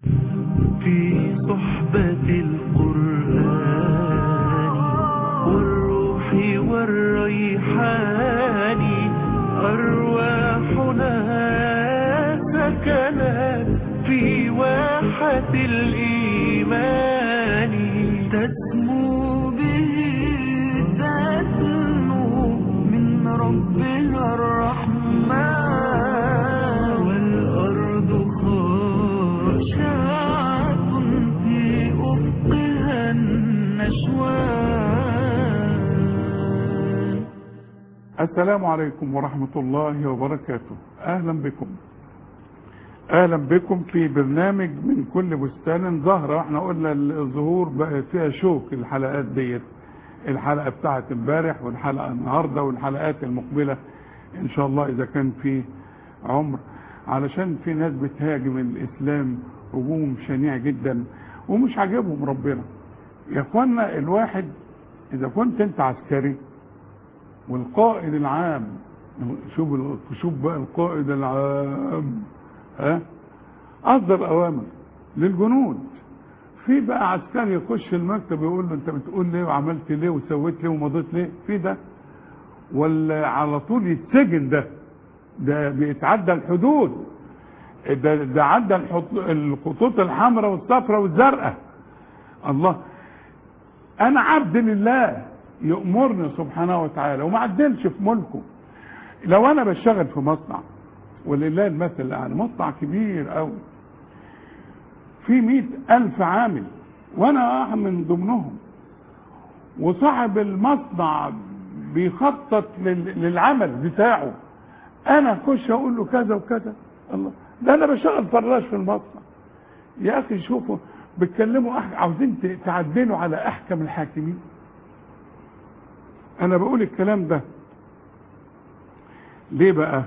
في صحبة القرآن والروح والريحان أرواحنا سكنت في واحة الإيمان تسمو به تسمو من ربنا الرحمن والأرض خاشعة في أفقها النشوان. السلام عليكم ورحمة الله وبركاته. أهلا بكم في برنامج من كل بستان زهرة. احنا قلنا الظهور بقى فيها شوك الحلقات ديت، الحلقة بتاعت امبارح والحلقة النهاردة والحلقات المقبلة ان شاء الله اذا كان في عمر، علشان في ناس بتهاجم الاسلام هجوم شنيع جدا ومش عاجبهم ربنا. يا اخوانا، الواحد اذا كنت انت عسكري والقائد العام، شوف بقى القائد العام اصدر اوامر للجنود، في بقى عسكري يخش المكتب يقول له انت بتقول ليه وعملت ليه وسويت ليه ومضيت ليه، في ده ولا على طول يتسجن؟ ده بيتعدى الحدود، ده عدى الخطوط الحمراء والصفراء والزرقاء. الله، انا عبد لله يأمرني سبحانه وتعالى وما عدلش في ملكه. لو انا بشتغل في مصنع ولله المثل الاعلى، مصنع كبير قوي في 100,000 عامل وانا من ضمنهم، وصاحب المصنع بيخطط للعمل بتاعه، انا اخش اقول له كذا وكذا؟ الله، ده انا بشتغل فراش في المصنع. يا اخي شوفوا بيتكلموا عاوزين تعدلوا على احكم الحاكمين. انا بقول الكلام ده ليه بقى؟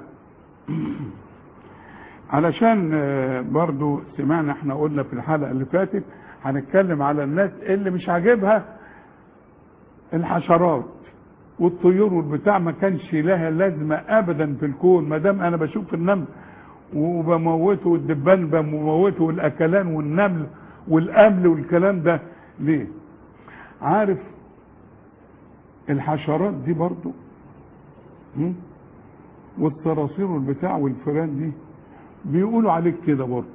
علشان برضو سمعنا، احنا قلنا في الحلقة اللي فاتت هنتكلم على الناس اللي مش عاجبها الحشرات والطيور والبتاع، ما كانش لها لازمة ابدا في الكون. ما دام انا بشوف النمل وبموته والدبان بموته والاكلان والنمل والامل والكلام ده، ليه؟ عارف الحشرات دي برضو والصراصير والبتاع والفئران دي بيقولوا عليك كده برضو،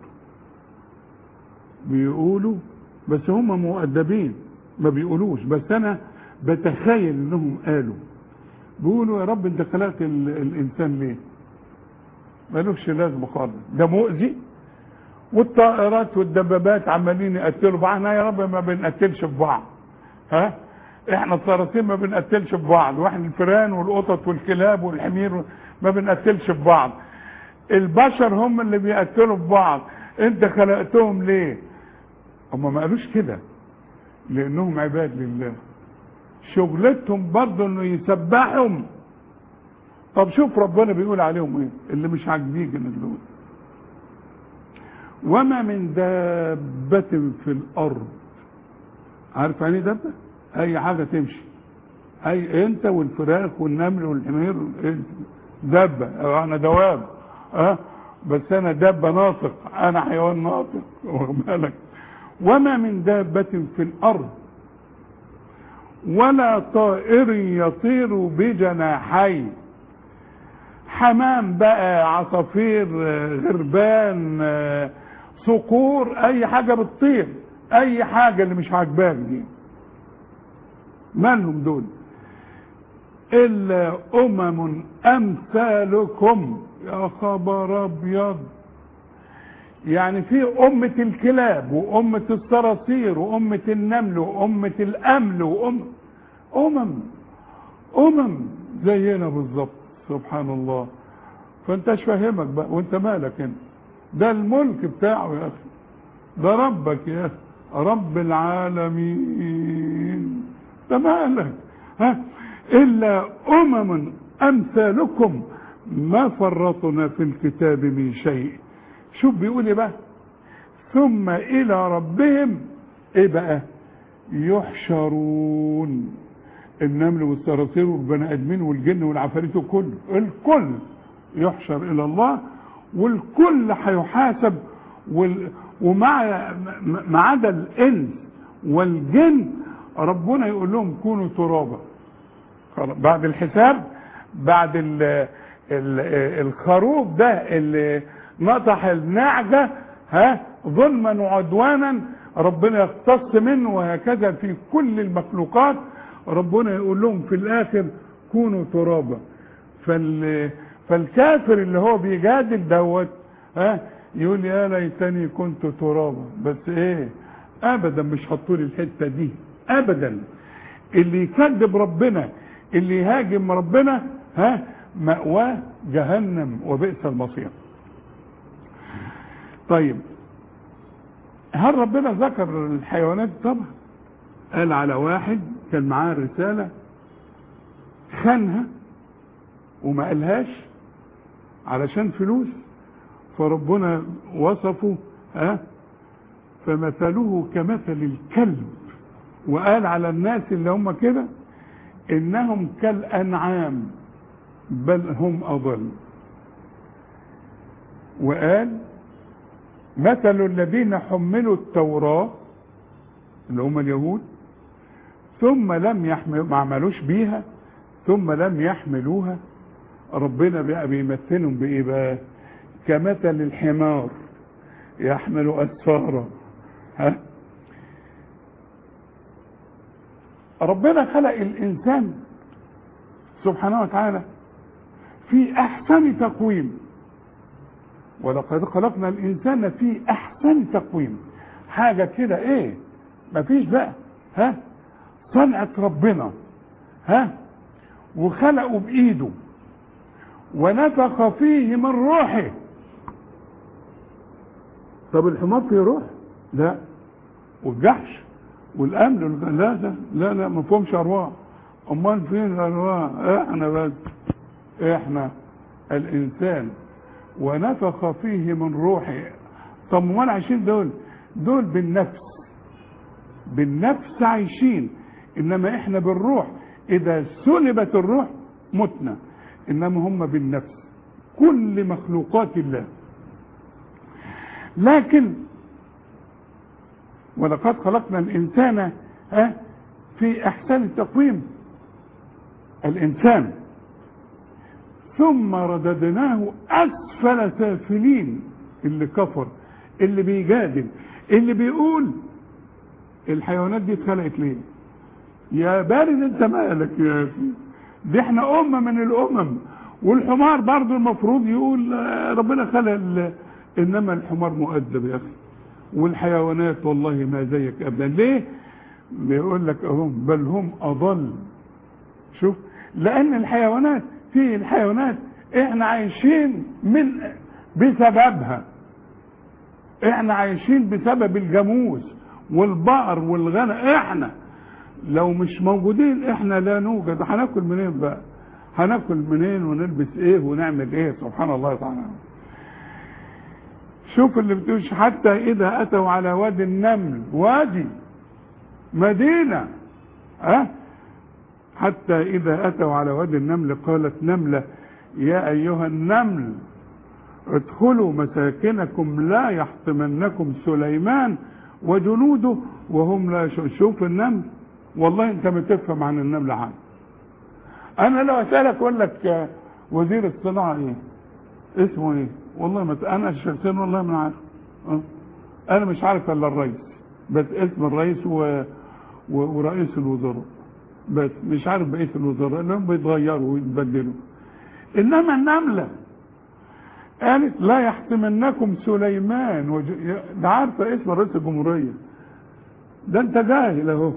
بيقولوا، بس هم مؤدبين ما بيقولوش، بس انا بتخيل انهم قالوا، بيقولوا يا رب انت خلقت الانسان ليه؟ مالوش لازمه خالص، ده مؤذي، والطائرات والدبابات عمالين يقتلوا بعض. احنا يا رب ما بنقتلش في بعض، احنا الصراصير ما بنقتلش في بعض، واحنا الفئران والقطط والكلاب والحمير ما بنقتلش في بعض. البشر هم اللي بيقتلوا في بعض، انت خلقتهم ليه؟ هم ما قالوش كده، لانهم عباد لله، شغلتهم برضه انه يسبحهم. طب شوف ربنا بيقول عليهم ايه اللي مش عاجبيك دول: وما من دابة في الارض. عارف يعني دابة؟ اي حاجة تمشي، اي انت والفراخ والنمل والحمير دابة، انا دواب، بس انا دابة ناطق، انا حيوان ناطق، واخد بالك؟ وما من دابة في الارض ولا طائر يطير بجناحيه. حمام بقى، عصافير، غربان، صقور، اي حاجة بتطير، اي حاجة اللي مش عاجباك دي، مالهم دول؟ الا امثالكم. يا خبر ابيض، يعني في امة الكلاب وامة الصراصير وامة النمل وامة الامل امم زينا بالظبط، سبحان الله. فانتش فاهمك بقى، وانت مالك انت؟ ده الملك بتاعه يا اخي، ده ربك يا اخي، رب العالمين، ده مالك؟ الا امثالكم ما فرطنا في الكتاب من شيء. شوف بيقول ايه بقى؟ ثم الى ربهم ايه بقى؟ يحشرون. النمل والصراصير والبني ادمين والجن والعفاريت وكله، الكل يحشر الى الله، والكل هيحاسب، ما عدا الانس والجن ربنا يقول لهم كونوا ترابا. بعد الحساب، بعد الخروف ده اللي نطح النعجة ظلما وعدوانا ربنا يقتص منه، وهكذا في كل المخلوقات ربنا يقول لهم في الاخر كونوا ترابا. فالكافر اللي هو بيجادل دوت يقول يا ليتني كنت ترابا. بس ايه، ابدا مش حطولي الحته دي ابدا. اللي يكذب ربنا، اللي يهاجم ربنا مأواه جهنم وبئس المصير. طيب هل ربنا ذكر الحيوانات؟ طبعا قال على واحد كان معاه رسالة خانها وما قالهاش علشان فلوس، فربنا وصفه فمثله كمثل الكلب، وقال على الناس اللي هم كده انهم كالانعام بل هم اضل. وقال مثل الذين حملوا التوراة اللي هم اليهود ثم لم ما عملوش بيها ثم لم يحملوها، ربنا بقى بيمثلهم بايه بقى؟ كمثل الحمار يحمل اسفارا. ربنا خلق الانسان سبحانه وتعالى في احسن تقويم، ولقد خلقنا الانسان في احسن تقويم. حاجه كده ايه، مفيش بقى صنعه ربنا وخلقه بايده ونفخ فيه من روحه. طب الحمار فيه روح؟ لا. والجحش والامل لا ما فيهمش ارواح. امال فين الارواح؟ احنا بس، احنا الانسان ونفخ فيه من روحه. طب امال عايشين دول بالنفس عايشين، انما احنا بالروح. اذا سلبت الروح متنا، انما هم بالنفس كل مخلوقات الله. لكن ولقد خلقنا الانسان في احسن تقويم، الانسان ثم رددناه اسفل سافلين. اللي كفر، اللي بيجادل، اللي بيقول الحيوانات دي اتخلقت ليه؟ يا بارد انت مالك يا اخي، دي احنا امه من الامم. والحمار برضو المفروض يقول ربنا خلق انما الحمار مؤدب يا اخي، والحيوانات والله ما زيك ابدا. ليه؟ بيقول لك اهم بل هم اضل. شوف، لان الحيوانات احنا عايشين بسببها. احنا عايشين بسبب الجاموس والبقر والغنم. احنا لو مش موجودين احنا لا نوجد. هناكل منين بقى؟ هناكل منين ونلبس ايه ونعمل ايه؟ سبحان الله تعالى. شوف اللي بتقولش حتى اذا اتوا على وادي النمل، وادي مدينة حتى اذا اتوا على وادي النمل قالت نملة يا ايها النمل ادخلوا مساكنكم لا يحطمنكم سليمان وجنوده وهم لا يشعرون. شوف النمل، والله انت ما تفهم عن النمل حاجه. انا لو اسالك اقول لك وزير الصناعه ايه؟ اسمه ايه؟ والله ما انا شخصيا والله ما عارف. انا مش عارف الا الرئيس بس، اسم الرئيس ورئيس الوزراء بس، مش عارف بقيه الوزراء لانهم بيتغيروا ويتبدلوا. انما النمله قالت لا يحطمنكم سليمان ده عارفه اسم رئيس الجمهوريه. ده انت جاهل اهو.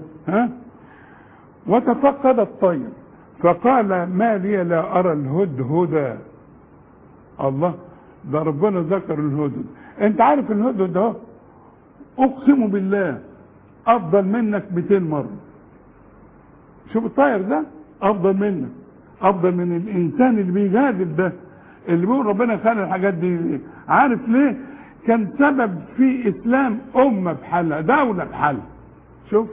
وتفقد الطير فقال ما لي لا ارى الهدهد. الله، ده ربنا ذكر الهدهد. انت عارف الهدهد ده اقسم بالله افضل منك 200 مره. شوف الطير ده افضل منك، افضل من الانسان اللي بيجادل ده، اللي بيقول ربنا خلق الحاجات دي. عارف ليه؟ كان سبب في اسلام امه بحالها، دوله بحالها. شوف،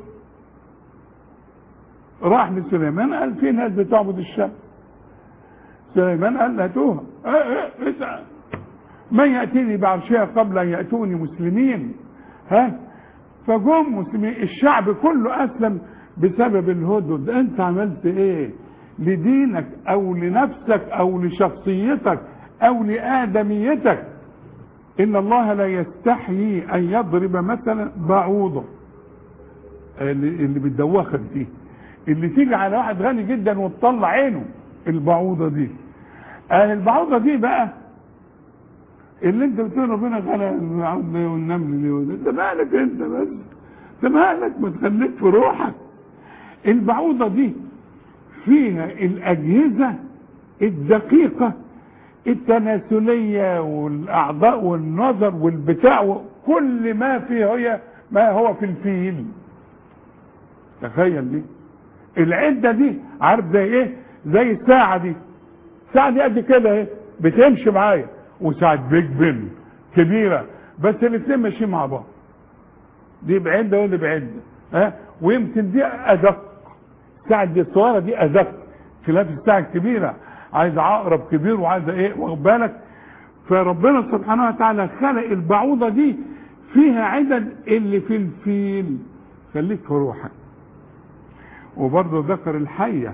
راح لسليمان قال في ناس بتعبد الشمس. سليمان قال هاتوها. اسال من يأتيني بعرشها قبل أن يأتوني مسلمين. ها، فجم مسلمين، الشعب كله أسلم بسبب الهدهد. أنت عملت إيه لدينك أو لنفسك أو لشخصيتك أو لآدميتك؟ إن الله لا يستحيي أن يضرب مثلا بعوضة اللي بتدوخك دي، اللي تيجي على واحد غني جدا وتطلع عينه، البعوضة دي. البعوضة دي بقى اللي انت بتقول ربنا خلق البعوضة والنمل دي، انت مالك انت بس، انت مالك، ما تخليك في روحك. البعوضة دي فيها الأجهزة الدقيقة التناسلية والأعضاء والنظر والبتاع، كل ما فيه هي ما هو في الفيل. تخيل دي العدة دي، عارف زي ايه؟ زي الساعة دي. الساعة دي قد كده اهي بتمشي معايا، وساعة بيج بن كبيرة، بس الاثنين ماشيين مع بعض. دي بعدة ودي بعدة، ها، ويمكن دي أدق. الساعة دي الصغيرة دي أدق، خلاف الساعة الكبيرة عايزة عقرب كبير وعايزة ايه، واخد بالك؟ فربنا سبحانه وتعالى خلق البعوضة دي فيها عدد اللي في الفيل. خليك في روحك. وبرضه ذكر الحية،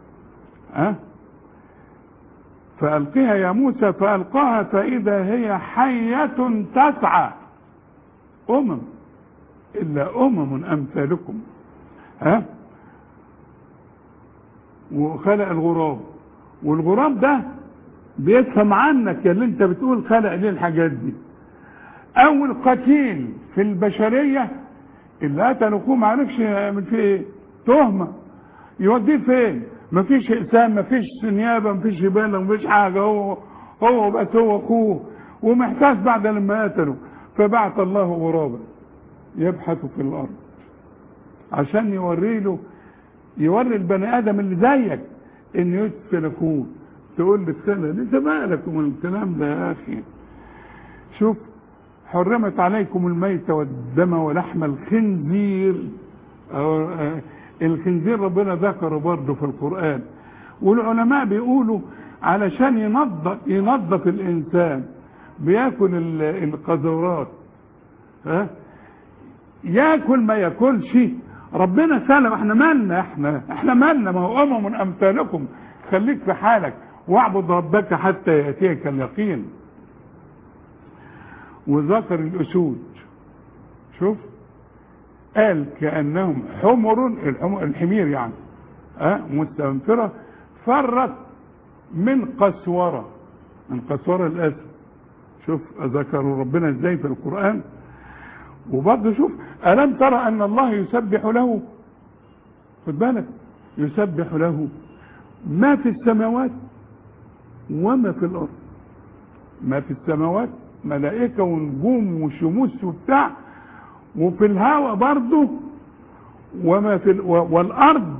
فألقيها يا موسى، فألقاها فإذا هي حية تسعى. إلا أمثالكم. وخلق الغراب، والغراب ده بيفهم عنك اللي انت بتقول خلق ليه الحاجات دي. اول قتيل في البشرية اللي قتل اخوه ما عرفش يعمل فيه ايه، تهمة، يوديه فين؟ مفيش اقسام، مفيش نيابة، مفيش يبالغ، مفيش حاجة، هو بس هو اخوه، ومحتاج بعد لما قتله. فبعث الله غرابا يبحث في الارض عشان يوري البني ادم اللي زيك ان يدفن اخوه. تقول لي السنة انت مالك من الكلام ده يا اخي؟ شوف، حرمت عليكم الميت والدم ولحم الخنزير. الخنزير ربنا ذكره برضه في القرآن، والعلماء بيقولوا علشان ينظف الانسان بياكل القذورات، ياكل ما ياكلش. ربنا سلم، احنا مالنا، ما هو امم امثالكم. خليك في حالك واعبد ربك حتى يأتيك اليقين. وذكر الأسود، شوف، قال كأنهم حمر، الحمير يعني، مستنفرة، فرت من قسورة الأسد. شوف ذكروا ربنا ازاي في القرآن. وبرضه شوف، ألم ترى أن الله يسبح له، خد بالك، يسبح له ما في السماوات وما في الأرض. ما في السماوات ملائكة ونجوم وشموس وبتاع، وفي الهواء برضه، وما في والأرض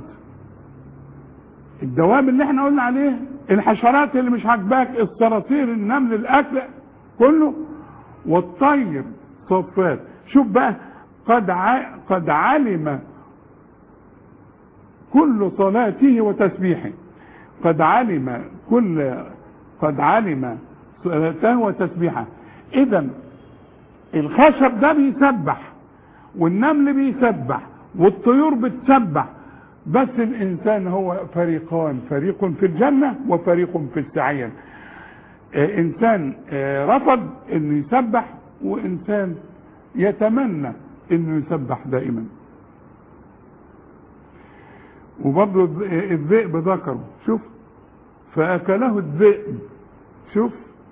الدواب اللي احنا قلنا عليه، الحشرات اللي مش عاجباك، الصراصير، النمل، الأكل كله، والطير صفات. شوف بقى، قد علم كل صلاته وتسبيحه. قد علم صلاته وتسبيحه. اذا الخشب ده بيسبح، والنمل بيسبح، والطيور بتسبح، بس الانسان هو فريقان، فريق في الجنة وفريق في السعير. انسان رفض انه يسبح، وانسان يتمنى انه يسبح دائما. وبرضه الذئب ذكره، شوف، فأكله الذئب. شوف،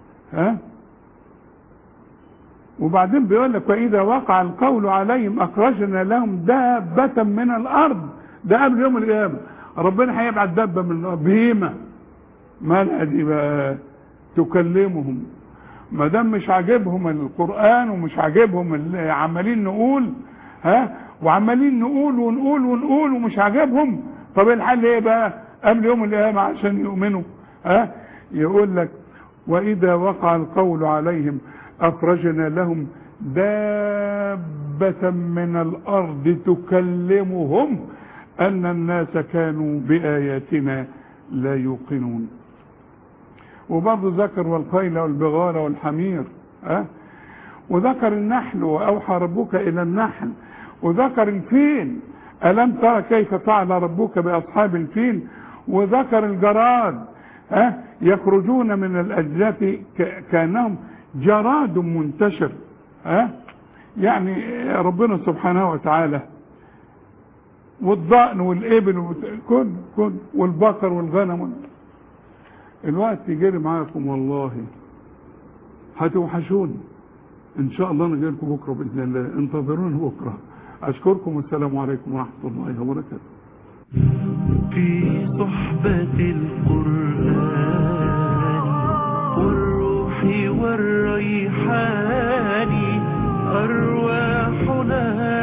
وبعدين بيقول لك وإذا وقع القول عليهم أخرجنا لهم دابة من الأرض. ده قبل يوم القيامة ربنا هيبعت دابة من الأرض، بهيمة، مالها دي بقى تكلمهم. ما دام مش عاجبهم القرآن ومش عاجبهم اللي عمالين نقول، وعمالين نقول ومش عاجبهم، طب الحل ايه بقى قبل يوم القيامة عشان يؤمنوا؟ يقول لك وإذا وقع القول عليهم أخرجنا لهم دابة من الأرض تكلمهم أن الناس كانوا بآياتنا لا يوقنون. وبرضه ذكر والخيل والبغال والحمير، وذكر النحل وأوحى ربك إلى النحل، وذكر الفيل ألم ترى كيف فعل ربك بأصحاب الفيل، وذكر الجراد يخرجون من الأجداث كأنهم جراد منتشر. يعني ربنا سبحانه وتعالى، والضأن والإبل كل والبقر والغنم. الوقت يجري معاكم والله، هتوحشوني ان شاء الله. انا جاي لكم بكره باذن الله، انتظروني بكره. اشكركم والسلام عليكم ورحمه الله وبركاته. في صحبة القرآن والروح والريحان أرواحنا